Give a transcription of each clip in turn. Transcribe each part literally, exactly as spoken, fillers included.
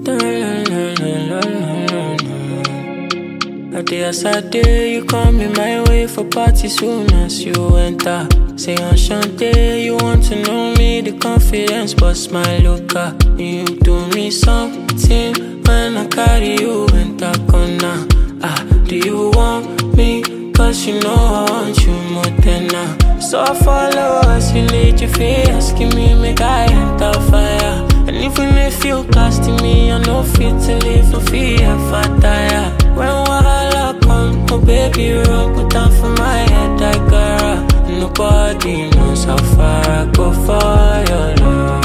A day as a day, you come in my way for party soon as you enter. Say on Shante, you want to know me, the confidence, but my looker. You do me something when I carry you enter corner. Ah, do you want me? Cause you know I want you more than now. So I follow as you lead your feet, asking me, make I enter fire. And even if you casting me, I know fit to live no fear if I tire. When wahala come, oh baby, run, put down for my head, I got nobody knows how far I go for your love.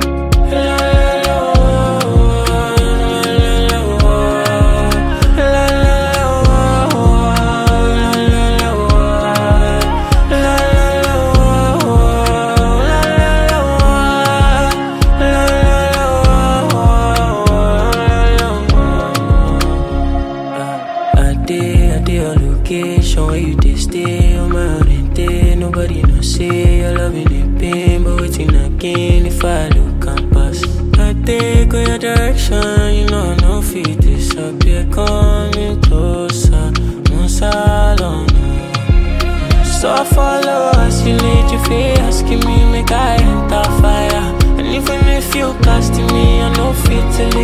Location where you dey stay on my own day. Nobody no say you're loving the pain, but waiting again if I look and pass. I take all your direction, you know I no fit disappear. Coming closer, once alone. So I follow as you lead your feet, asking me make I enter fire. And even if you casting me, I no fit to